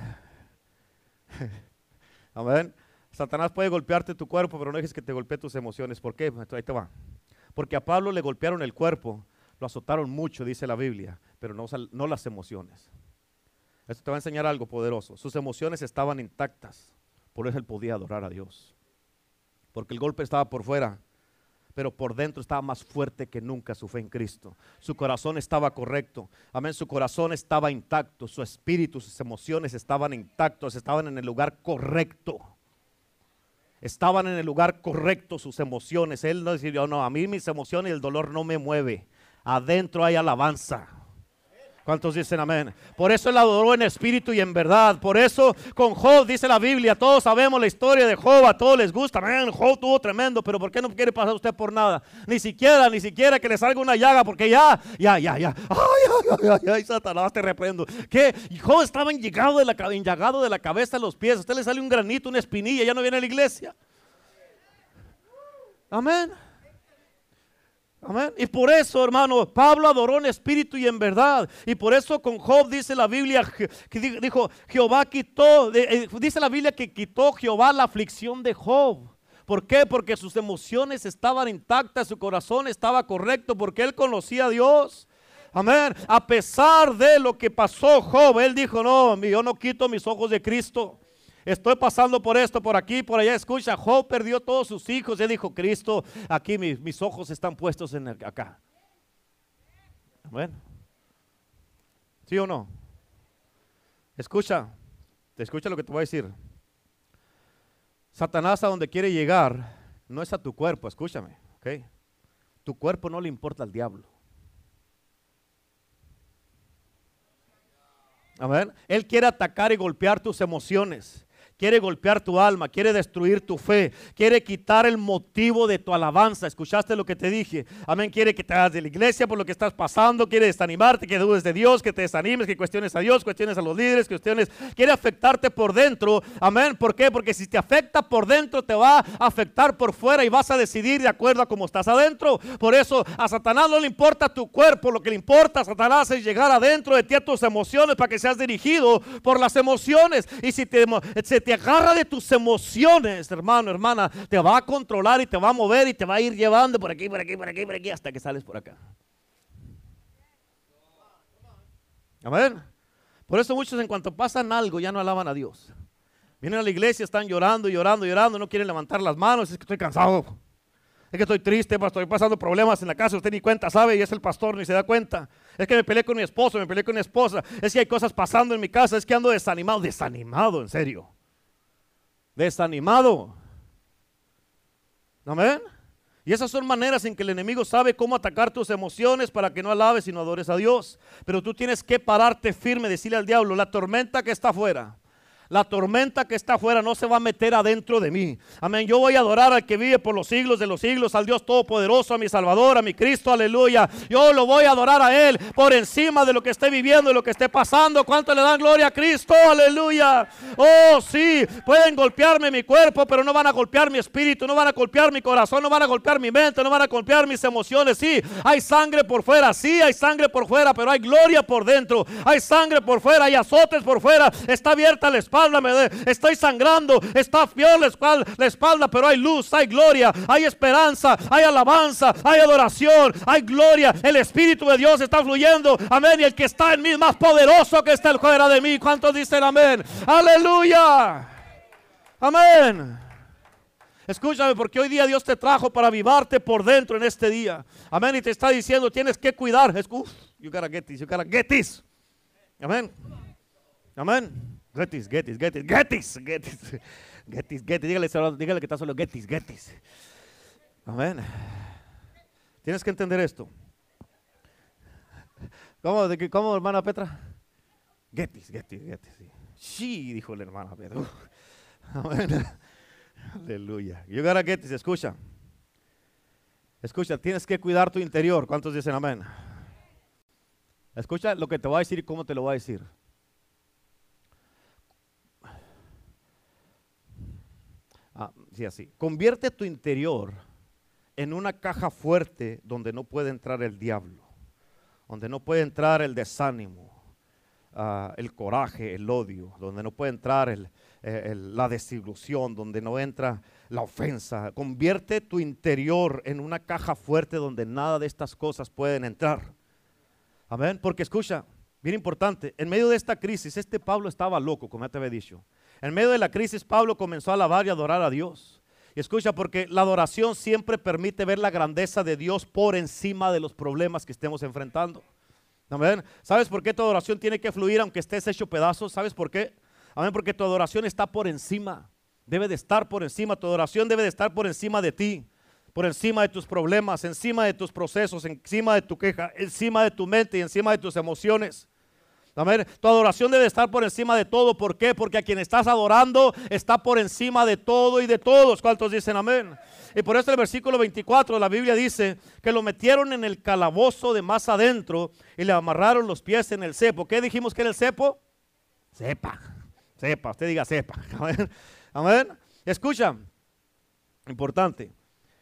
Amén. Satanás puede golpearte tu cuerpo, pero no dejes que te golpee tus emociones. ¿Por qué? Ahí te va. Porque a Pablo le golpearon el cuerpo, lo azotaron mucho, dice la Biblia, pero no, no las emociones. Esto te va a enseñar algo poderoso. Sus emociones estaban intactas, por eso él podía adorar a Dios. Porque el golpe estaba por fuera, pero por dentro estaba más fuerte que nunca su fe en Cristo. Su corazón estaba correcto, amén, su corazón estaba intacto, su espíritu, sus emociones estaban intactos, estaban en el lugar correcto. Estaban en el lugar correcto sus emociones. Él no decía, no, a mí mis emociones y el dolor no me mueve. Adentro hay alabanza. ¿Cuántos dicen amén? Por eso él adoró en espíritu y en verdad. Por eso con Job dice la Biblia, todos sabemos la historia de Job, a todos les gusta. Amén, Job tuvo tremendo, pero ¿por qué no quiere pasar usted por nada? Ni siquiera, ni siquiera que le salga una llaga, porque ya, ya, ya, ya. Ay, ay, ay, ay, ay, Satanás, te reprendo. Que Job estaba enllagado de, la, enllagado de la cabeza a los pies. A usted le sale un granito, una espinilla, ya no viene a la iglesia. Amén. Amén. Y por eso, hermano, Pablo adoró en espíritu y en verdad. Y por eso con Job dice la Biblia que dijo, Jehová quitó, dice la Biblia que quitó Jehová la aflicción de Job. ¿Por qué? Porque sus emociones estaban intactas, su corazón estaba correcto, porque él conocía a Dios. Amén. A pesar de lo que pasó Job, él dijo, no, yo no quito mis ojos de Cristo. Estoy pasando por esto, por aquí, por allá. Escucha, Job perdió todos sus hijos. Él dijo, Cristo, aquí mis, mis ojos están puestos en el, acá. Amén. ¿Sí o no? Escucha, te escucha lo que te voy a decir. Satanás a donde quiere llegar no es a tu cuerpo, escúchame, ¿ok? Tu cuerpo no le importa al diablo. Amén. Él quiere atacar y golpear tus emociones. Quiere golpear tu alma, quiere destruir tu fe, quiere quitar el motivo de tu alabanza. ¿Escuchaste lo que te dije? Amén, quiere que te hagas de la iglesia por lo que estás pasando, quiere desanimarte, que dudes de Dios, que te desanimes, que cuestiones a Dios, cuestiones a los líderes, cuestiones, quiere afectarte por dentro. Amén, ¿por qué? Porque si te afecta por dentro, te va a afectar por fuera y vas a decidir de acuerdo a cómo estás adentro. Por eso a Satanás no le importa tu cuerpo, lo que le importa a Satanás es llegar adentro de ti a tus emociones para que seas dirigido por las emociones. Y si te, se te agarra de tus emociones, hermano, hermana, te va a controlar y te va a mover y te va a ir llevando por aquí, por aquí, por aquí, por aquí, hasta que sales por acá. Amén. Por eso muchos en cuanto pasan algo ya no alaban a Dios. Vienen a la iglesia, están llorando, llorando, llorando, no quieren levantar las manos, es que estoy cansado. Es que estoy triste, pastor, estoy pasando problemas en la casa, usted ni cuenta sabe y es el pastor, ni se da cuenta. Es que me peleé con mi esposo, me peleé con mi esposa, es que hay cosas pasando en mi casa, es que ando desanimado, desanimado, en serio. Desanimado. Amén. Y esas son maneras en que el enemigo sabe cómo atacar tus emociones para que no alabes y no adores a Dios. Pero tú tienes que pararte firme, decirle al diablo, la tormenta que está afuera, la tormenta que está afuera no se va a meter adentro de mí. Amén. Yo voy a adorar al que vive por los siglos de los siglos, al Dios Todopoderoso, a mi Salvador, a mi Cristo, aleluya. Yo lo voy a adorar a Él por encima de lo que esté viviendo y lo que esté pasando. ¿Cuánto le dan gloria a Cristo? Aleluya. Oh, sí, pueden golpearme mi cuerpo, pero no van a golpear mi espíritu, no van a golpear mi corazón, no van a golpear mi mente, no van a golpear mis emociones. Sí, hay sangre por fuera, sí, hay sangre por fuera, pero hay gloria por dentro. Hay sangre por fuera, hay azotes por fuera, está abierta la espalda. Estoy sangrando, está peor la espalda, pero hay luz, hay gloria, hay esperanza, hay alabanza, hay adoración, hay gloria. El Espíritu de Dios está fluyendo, amén. Y el que está en mí es más poderoso que está el fuera de mí. ¿Cuántos dicen amén? Aleluya, amén. Escúchame, porque hoy día Dios te trajo para avivarte por dentro en este día, amén. Y te está diciendo, tienes que cuidar. Uf, you gotta get this, you gotta get this, amén, amén. Get this, get this, get this, get this, get this, get this, get this. Dígale, dígale que está solo, get this, get this. Amén. Tienes que entender esto. ¿Cómo, de que, cómo hermana Petra? Get this, get this, get this. Sí, dijo la hermana Petra. Amén. Aleluya. You gotta get this, escucha. Escucha, tienes que cuidar tu interior. ¿Cuántos dicen amén? Escucha lo que te voy a decir y cómo te lo voy a decir. Ah, sí, así. Convierte tu interior en una caja fuerte donde no puede entrar el diablo, donde no puede entrar el desánimo, uh, el coraje, el odio, donde no puede entrar el, el, la desilusión, donde no entra la ofensa. Convierte tu interior en una caja fuerte donde nada de estas cosas pueden entrar. Amén. Porque escucha, bien importante, en medio de esta crisis, este Pablo estaba loco, como ya te había dicho. En medio de la crisis, Pablo comenzó a alabar y adorar a Dios. Escucha, porque la adoración siempre permite ver la grandeza de Dios por encima de los problemas que estemos enfrentando. Amén. ¿Sabes por qué tu adoración tiene que fluir aunque estés hecho pedazos? ¿Sabes por qué? Amén, porque tu adoración está por encima. Debe de estar por encima. Tu adoración debe de estar por encima de ti, por encima de tus problemas, encima de tus procesos, encima de tu queja, encima de tu mente y encima de tus emociones. Amén. Tu adoración debe estar por encima de todo. ¿Por qué? Porque a quien estás adorando está por encima de todo y de todos. ¿Cuántos dicen amén? Y por eso el versículo veinticuatro de la Biblia dice que lo metieron en el calabozo de más adentro y le amarraron los pies en el cepo. ¿Qué dijimos que era el cepo? Cepa, cepa, usted diga cepa. Amén. Amén. Escucha, importante.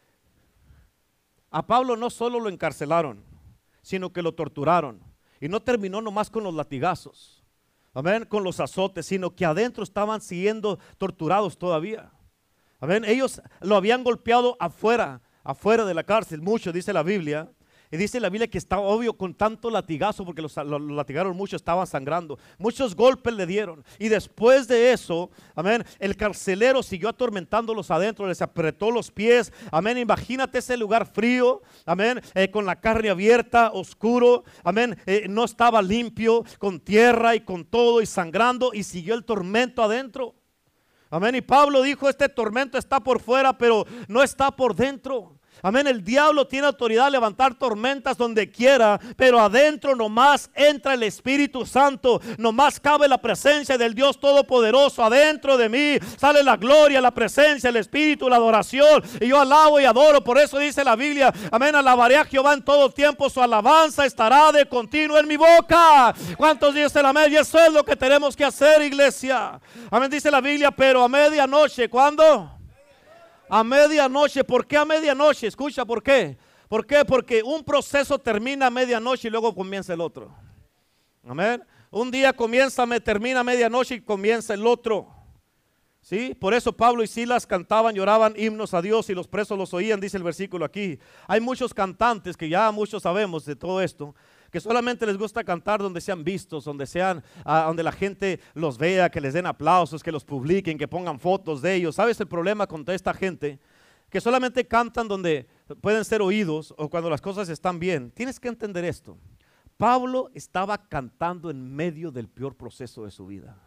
A Pablo no solo lo encarcelaron, sino que lo torturaron. Y no terminó nomás con los latigazos, amén, con los azotes, sino que adentro estaban siendo torturados todavía. Amén. Ellos lo habían golpeado afuera, afuera de la cárcel, mucho, dice la Biblia. Y dice la Biblia que estaba obvio con tanto latigazo, porque los, los, los latigaron mucho, estaban sangrando. Muchos golpes le dieron. Y después de eso, amén, el carcelero siguió atormentándolos adentro, les apretó los pies. Amén, imagínate ese lugar frío, amén, eh, con la carne abierta, oscuro. Amén, eh, no estaba limpio, con tierra y con todo y sangrando. Y siguió el tormento adentro. Amén, y Pablo dijo, este tormento está por fuera, pero no está por dentro. Amén, el diablo tiene autoridad a levantar tormentas donde quiera, pero adentro nomás entra el Espíritu Santo, nomás cabe la presencia del Dios Todopoderoso. Adentro de mí sale la gloria, la presencia, el Espíritu, la adoración, y yo alabo y adoro. Por eso dice la Biblia, amén, alabaré a Jehová en todo tiempo, su alabanza estará de continuo en mi boca. ¿Cuántos dicen amén? Y eso es lo que tenemos que hacer, iglesia. Amén, dice la Biblia, pero a medianoche, ¿cuándo? A medianoche. ¿Por qué a medianoche? Escucha, ¿por qué? ¿Por qué? Porque un proceso termina a medianoche y luego comienza el otro. Amén. Un día comienza, me termina a medianoche y comienza el otro. ¿Sí? Por eso Pablo y Silas cantaban, lloraban himnos a Dios y los presos los oían, dice el versículo aquí. Hay muchos cantantes que ya muchos sabemos de todo esto, que solamente les gusta cantar donde sean vistos, donde sean, uh, donde la gente los vea, que les den aplausos, que los publiquen, que pongan fotos de ellos. ¿Sabes el problema con toda esta gente? Que solamente cantan donde pueden ser oídos o cuando las cosas están bien. Tienes que entender esto. Pablo estaba cantando en medio del peor proceso de su vida.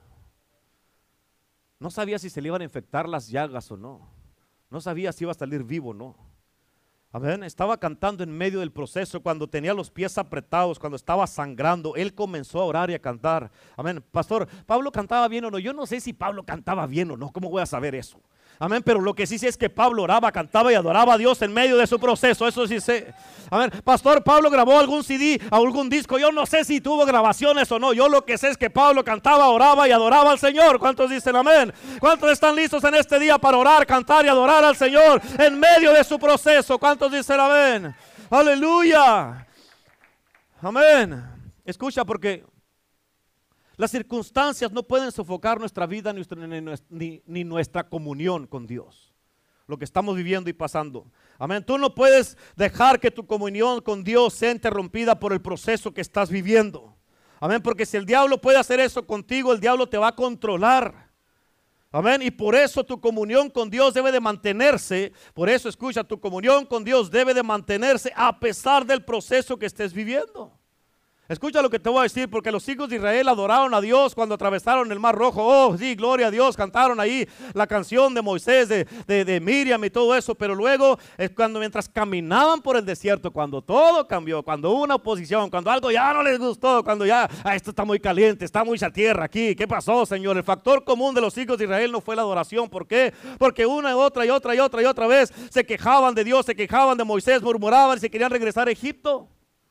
No sabía si se le iban a infectar las llagas o no. No sabía si iba a salir vivo o no. Amén. Estaba cantando en medio del proceso, cuando tenía los pies apretados, cuando estaba sangrando. Él comenzó a orar y a cantar. Amén. Pastor, ¿Pablo cantaba bien o no? Yo no sé si Pablo cantaba bien o no. ¿Cómo voy a saber eso? Amén, pero lo que sí sé es que Pablo oraba, cantaba y adoraba a Dios en medio de su proceso. Eso sí sé. Amén. Pastor, ¿Pablo grabó algún C D, algún disco? Yo no sé si tuvo grabaciones o no. Yo lo que sé es que Pablo cantaba, oraba y adoraba al Señor. ¿Cuántos dicen amén? ¿Cuántos están listos en este día para orar, cantar y adorar al Señor en medio de su proceso? ¿Cuántos dicen amén? Aleluya. Amén. Escucha, porque las circunstancias no pueden sofocar nuestra vida ni, ni, ni nuestra comunión con Dios. Lo que estamos viviendo y pasando. Amén. Tú no puedes dejar que tu comunión con Dios sea interrumpida por el proceso que estás viviendo. Amén. Porque si el diablo puede hacer eso contigo, el diablo te va a controlar. Amén. Y por eso tu comunión con Dios debe de mantenerse. Por eso, escucha, tu comunión con Dios debe de mantenerse a pesar del proceso que estés viviendo. Escucha lo que te voy a decir, porque los hijos de Israel adoraron a Dios cuando atravesaron el Mar Rojo. Oh, sí, gloria a Dios, cantaron ahí la canción de Moisés, de, de, de Miriam y todo eso. Pero luego, es cuando mientras caminaban por el desierto, cuando todo cambió, cuando hubo una oposición, cuando algo ya no les gustó, cuando ya, ah, esto está muy caliente, está mucha tierra aquí. ¿Qué pasó, Señor? El factor común de los hijos de Israel no fue la adoración. ¿Por qué? Porque una y otra y otra y otra y otra vez se quejaban de Dios, se quejaban de Moisés, murmuraban y se querían regresar a Egipto.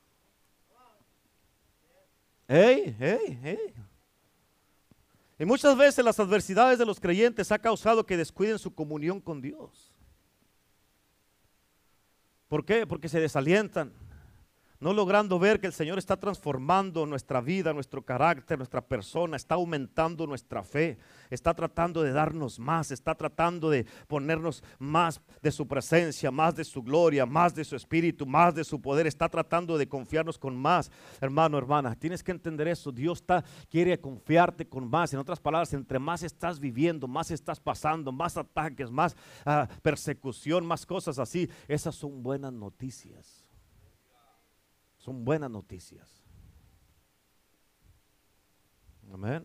Hey, hey, hey. Y muchas veces las adversidades de los creyentes ha causado que descuiden su comunión con Dios. ¿Por qué? Porque se desalientan, no logrando ver que el Señor está transformando nuestra vida, nuestro carácter, nuestra persona, está aumentando nuestra fe, está tratando de darnos más, está tratando de ponernos más de su presencia, más de su gloria, más de su espíritu, más de su poder, está tratando de confiarnos con más. Hermano, hermana, tienes que entender eso. Dios está, quiere confiarte con más. En otras palabras, entre más estás viviendo, más estás pasando, más ataques, más uh, persecución, más cosas así, esas son buenas noticias. Son buenas noticias. Amén.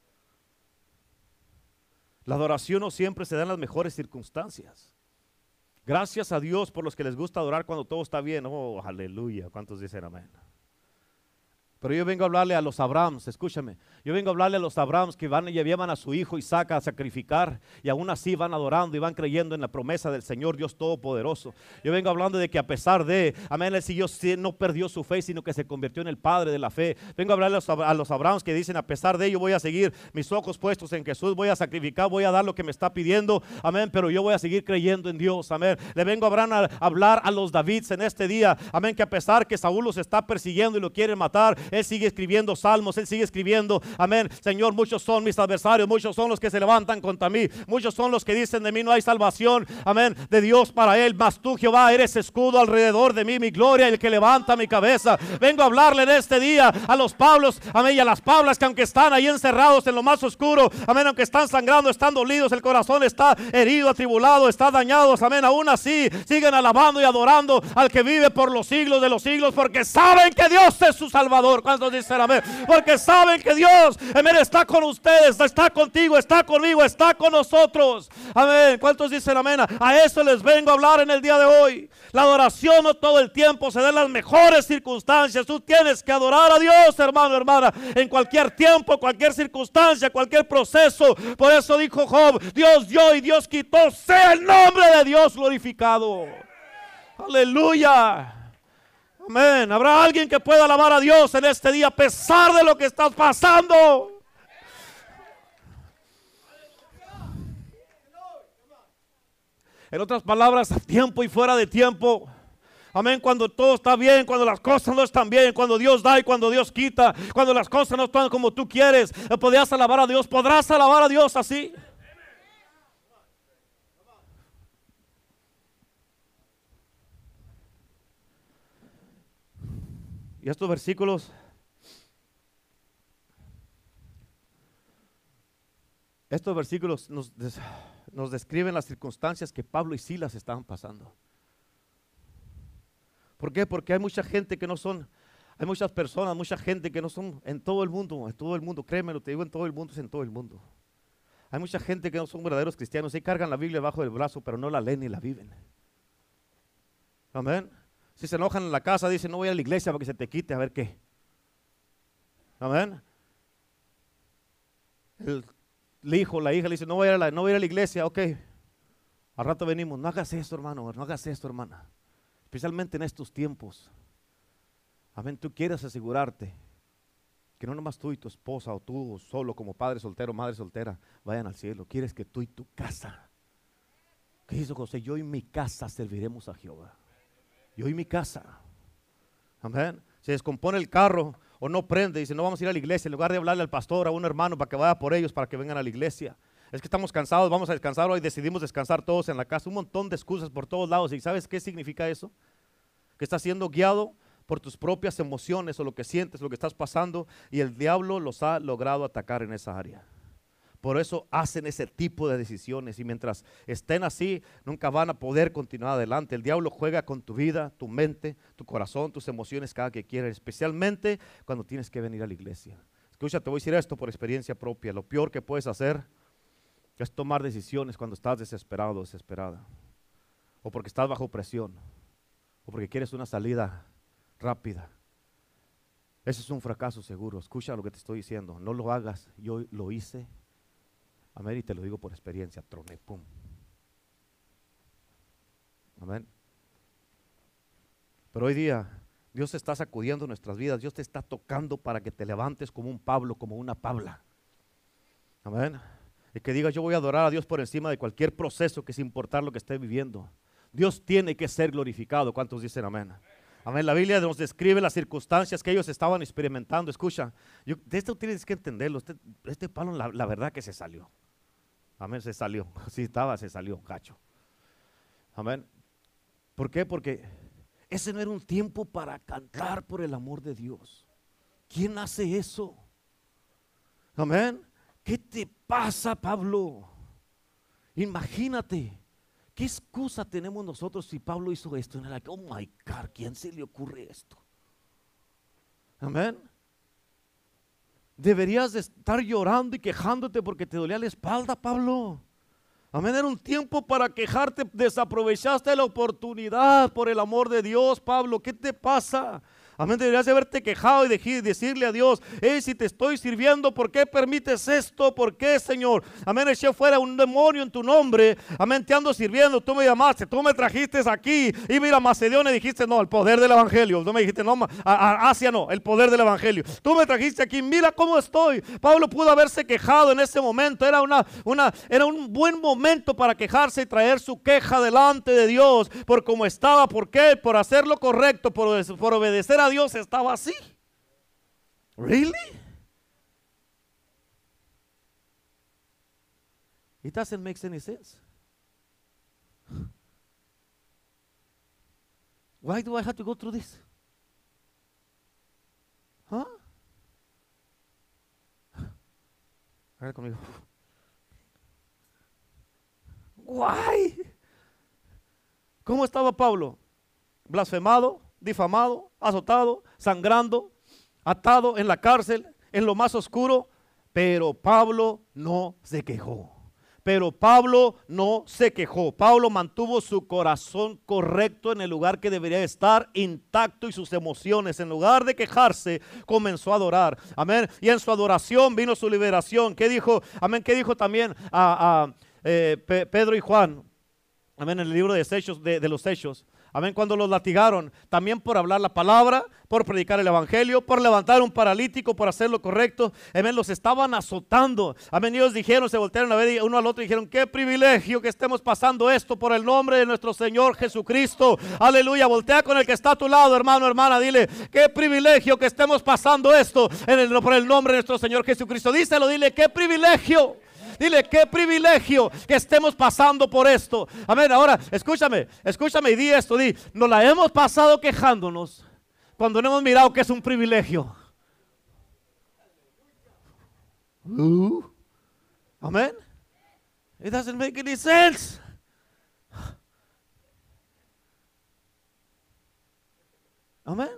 La adoración no siempre se da en las mejores circunstancias. Gracias a Dios por los que les gusta adorar cuando todo está bien. Oh, aleluya. ¿Cuántos dicen amén? Pero yo vengo a hablarle a los Abrahams, escúchame, yo vengo a hablarle a los Abrahams que van y llevaban a su hijo Isaac a sacrificar y aún así van adorando y van creyendo en la promesa del Señor Dios Todopoderoso. Yo vengo hablando de que a pesar de, amén, él siguió, no perdió su fe, sino que se convirtió en el padre de la fe. Vengo a hablarle a los, a los Abrahams que dicen, a pesar de ello voy a seguir mis ojos puestos en Jesús, voy a sacrificar, voy a dar lo que me está pidiendo, amén, pero yo voy a seguir creyendo en Dios, amén. Le vengo a, Abraham a hablar a los Davids en este día, amén, que a pesar que Saúl los está persiguiendo y lo quiere matar, él sigue escribiendo salmos, él sigue escribiendo, amén. Señor, muchos son mis adversarios, muchos son los que se levantan contra mí, muchos son los que dicen de mí no hay salvación, amén, de Dios para él, mas tú, Jehová, eres escudo alrededor de mí, mi gloria, el que levanta mi cabeza. Vengo a hablarle en este día a los Pablos, amén, y a las Pablas que aunque están ahí encerrados en lo más oscuro, amén, aunque están sangrando, están dolidos, el corazón está herido, atribulado, está dañado, amén, aún así siguen alabando y adorando al que vive por los siglos de los siglos, porque saben que Dios es su Salvador. ¿Cuántos dicen amén? Porque saben que Dios, amén, está con ustedes, está contigo, está conmigo, está con nosotros, amén. ¿Cuántos dicen amén? A eso les vengo a hablar en el día de hoy. La adoración no todo el tiempo se da en las mejores circunstancias. Tú tienes que adorar a Dios, hermano, hermana, en cualquier tiempo, cualquier circunstancia, cualquier proceso. Por eso dijo Job, Dios dio y Dios quitó, sea el nombre de Dios glorificado. Aleluya. Amén. Habrá alguien que pueda alabar a Dios en este día a pesar de lo que estás pasando. En otras palabras, a tiempo y fuera de tiempo. Amén. Cuando todo está bien, cuando las cosas no están bien, cuando Dios da y cuando Dios quita, cuando las cosas no están como tú quieres, podrás alabar a Dios, podrás alabar a Dios así. Y estos versículos, estos versículos nos, nos describen las circunstancias que Pablo y Silas estaban pasando. ¿Por qué? Porque hay mucha gente que no son, hay muchas personas, mucha gente que no son en todo el mundo, en todo el mundo, créeme, lo te digo, en todo el mundo, es en todo el mundo. Hay mucha gente que no son verdaderos cristianos, sí cargan la Biblia debajo del brazo, pero no la leen ni la viven. Amén. Si se enojan en la casa, dicen, no voy a la iglesia para que se te quite, a ver qué. Amén. El, el hijo, la hija le dice, no voy, a la, no voy a ir a la iglesia, ok. Al rato venimos, no hagas esto, hermano, no hagas esto, hermana. Especialmente en estos tiempos. Amén, tú quieres asegurarte que no nomás tú y tu esposa o tú solo como padre soltero, madre soltera, vayan al cielo. Quieres que tú y tu casa. ¿Qué hizo José? Yo y mi casa serviremos a Jehová. Yo y mi casa. Amén. Se descompone el carro o no prende, dice, no vamos a ir a la iglesia. En lugar de hablarle al pastor, a un hermano para que vaya por ellos, para que vengan a la iglesia. Es que estamos cansados, vamos a descansar hoy, decidimos descansar todos en la casa. Un montón de excusas por todos lados. ¿Y sabes qué significa eso? Que estás siendo guiado por tus propias emociones o lo que sientes, lo que estás pasando, y el diablo los ha logrado atacar en esa área. Por eso hacen ese tipo de decisiones, y mientras estén así, nunca van a poder continuar adelante. El diablo juega con tu vida, tu mente, tu corazón, tus emociones cada que quiere, especialmente cuando tienes que venir a la iglesia. Escucha, te voy a decir esto por experiencia propia. Lo peor que puedes hacer es tomar decisiones cuando estás desesperado o desesperada, o porque estás bajo presión, o porque quieres una salida rápida. Ese es un fracaso seguro. Escucha lo que te estoy diciendo. No lo hagas. Yo lo hice. Amén, y te lo digo por experiencia, troné, pum. Amén. Pero hoy día Dios está sacudiendo nuestras vidas, Dios te está tocando para que te levantes como un Pablo, como una Pabla. Amén. Y que digas, yo voy a adorar a Dios por encima de cualquier proceso, que sin importar lo que esté viviendo. Dios tiene que ser glorificado. ¿Cuántos dicen amén? Amén. La Biblia nos describe las circunstancias que ellos estaban experimentando. Escucha, yo, de esto tienes que entenderlo. Este, este Pablo, la, la verdad que se salió. Amén, se salió. Sí estaba, se salió, cacho. Amén. ¿Por qué? Porque ese no era un tiempo para cantar por el amor de Dios. ¿Quién hace eso? Amén. ¿Qué te pasa, Pablo? Imagínate. ¿Qué excusa tenemos nosotros si Pablo hizo esto? En like, oh my God, ¿quién se le ocurre esto? Amén. Deberías de estar llorando y quejándote porque te dolía la espalda, Pablo. Amén. Era un tiempo para quejarte. Desaprovechaste la oportunidad por el amor de Dios, Pablo. ¿Qué te pasa? Amén, deberías de haberte quejado y de decirle a Dios, hey, si te estoy sirviendo, ¿por qué permites esto? ¿Por qué, Señor? Amén, eché fuera un demonio en tu nombre. Amén, te ando sirviendo, tú me llamaste, tú me trajiste aquí. Y mira, Macedonia, dijiste, no, el poder del evangelio. No me dijiste, no, a, a Asia no, el poder del evangelio. Tú me trajiste aquí, mira cómo estoy. Pablo pudo haberse quejado en ese momento. Era, una, una, era un buen momento para quejarse y traer su queja delante de Dios. Por cómo estaba, ¿por qué? Por hacer lo correcto, por, por obedecer a Dios estaba así. Really? It doesn't make any sense. Why do I have to go through this? Huh? A ver conmigo. Why? ¿Cómo estaba Pablo? Blasfemado, difamado, azotado, sangrando, atado en la cárcel, en lo más oscuro, pero Pablo no se quejó. Pero Pablo no se quejó. Pablo mantuvo su corazón correcto en el lugar que debería estar, intacto, y sus emociones, en lugar de quejarse, comenzó a adorar. Amén. Y en su adoración vino su liberación. ¿Qué dijo? Amén. ¿Qué dijo también a, a eh, Pe- Pedro y Juan? Amén. En el libro de, Hechos, de, de los Hechos. Amén, cuando los latigaron, también por hablar la palabra, por predicar el evangelio, por levantar un paralítico, por hacer lo correcto. Amén, los estaban azotando. Amén, ellos dijeron, se voltearon a ver uno al otro y dijeron, qué privilegio que estemos pasando esto por el nombre de nuestro Señor Jesucristo. Aleluya, voltea con el que está a tu lado, hermano, hermana, dile, qué privilegio que estemos pasando esto en el, por el nombre de nuestro Señor Jesucristo. Díselo, dile, qué privilegio. Dile, qué privilegio que estemos pasando por esto. Amén. Ahora, escúchame, escúchame y di esto, di, nos la hemos pasado quejándonos cuando no hemos mirado que es un privilegio. Uh, amén. It doesn't make any sense. Amén.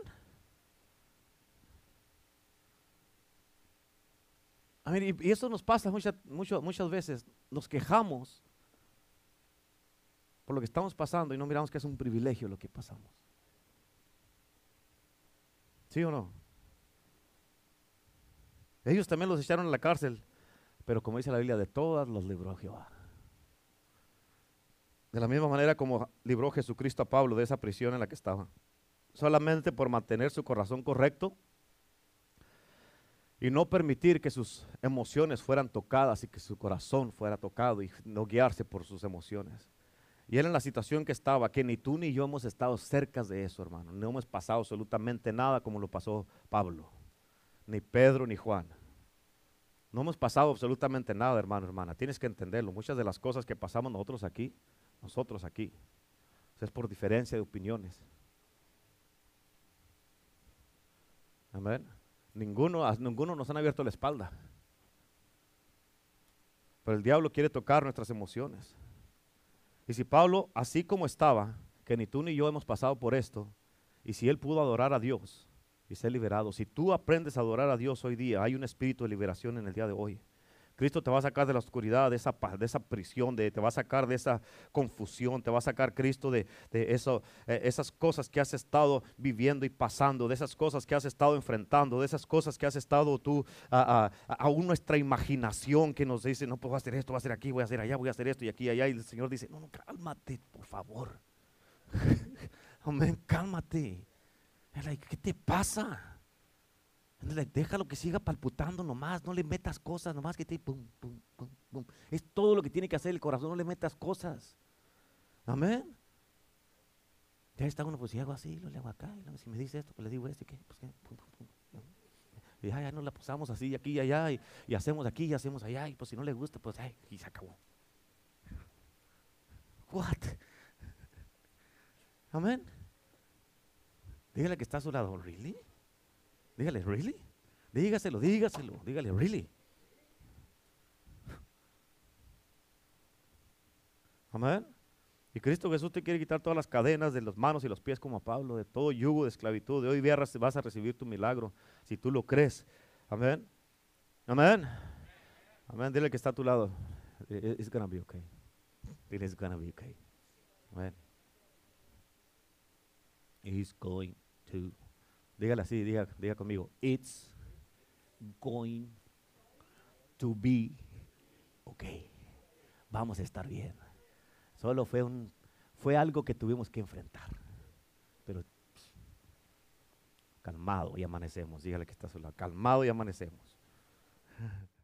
A ver, y, y eso nos pasa muchas, mucho, muchas veces. Nos quejamos por lo que estamos pasando y no miramos que es un privilegio lo que pasamos. ¿Sí o no? Ellos también los echaron a la cárcel, pero como dice la Biblia, de todas los libró Jehová. De la misma manera como libró Jesucristo a Pablo de esa prisión en la que estaba. Solamente por mantener su corazón correcto y no permitir que sus emociones fueran tocadas y que su corazón fuera tocado y no guiarse por sus emociones. Y él en la situación que estaba, que ni tú ni yo hemos estado cerca de eso, hermano. No hemos pasado absolutamente nada como lo pasó Pablo, ni Pedro, ni Juan. No hemos pasado absolutamente nada, hermano, hermana. Tienes que entenderlo. Muchas de las cosas que pasamos nosotros aquí, nosotros aquí, es por diferencia de opiniones. Amén. Ninguno, a ninguno nos han abierto la espalda. Pero el diablo quiere tocar nuestras emociones. Y si Pablo, así como estaba, que ni tú ni yo hemos pasado por esto, y si él pudo adorar a Dios y ser liberado, si tú aprendes a adorar a Dios hoy día, hay un espíritu de liberación en el día de hoy. Cristo te va a sacar de la oscuridad, de esa, de esa prisión, de, te va a sacar de esa confusión, te va a sacar Cristo de, de eso, eh, esas cosas que has estado viviendo y pasando, de esas cosas que has estado enfrentando, de esas cosas que has estado tú, a, a, a nuestra imaginación que nos dice, no, pues voy a hacer esto, voy a hacer aquí, voy a hacer allá, voy a hacer esto y aquí y allá. Y el Señor dice, no, no, cálmate, por favor. Amén, cálmate. ¿Qué te pasa? Déjalo que siga palpitando nomás, no le metas cosas, nomás que te pum, pum, pum, pum. Es todo lo que tiene que hacer el corazón, no le metas cosas. Amén. Ya está uno, pues si hago así, lo le hago acá, y luego si me dice esto, pues le digo esto, y qué, pues qué, pum, pum, pum, pum. Y ya, ya nos la posamos así, aquí y allá, y, y hacemos aquí y hacemos allá, y pues si no le gusta, pues ay, y se acabó. What? Amén. Dígale que está a su lado, ¿really? Dígale, ¿really? Dígaselo, dígaselo, dígale, ¿really? Amén. Y Cristo Jesús te quiere quitar todas las cadenas de las manos y los pies como a Pablo, de todo yugo de esclavitud. De hoy día vas a recibir tu milagro, si tú lo crees. Amén. Amén. Amén. Dile que está a tu lado. It's gonna be okay. Dile, it's gonna be okay. Amén. It's going to. Dígale así, diga, diga conmigo. It's going to be okay. Vamos a estar bien. Solo fue un, fue algo que tuvimos que enfrentar. Pero pss, calmado y amanecemos. Dígale que está a su lado. Calmado y amanecemos.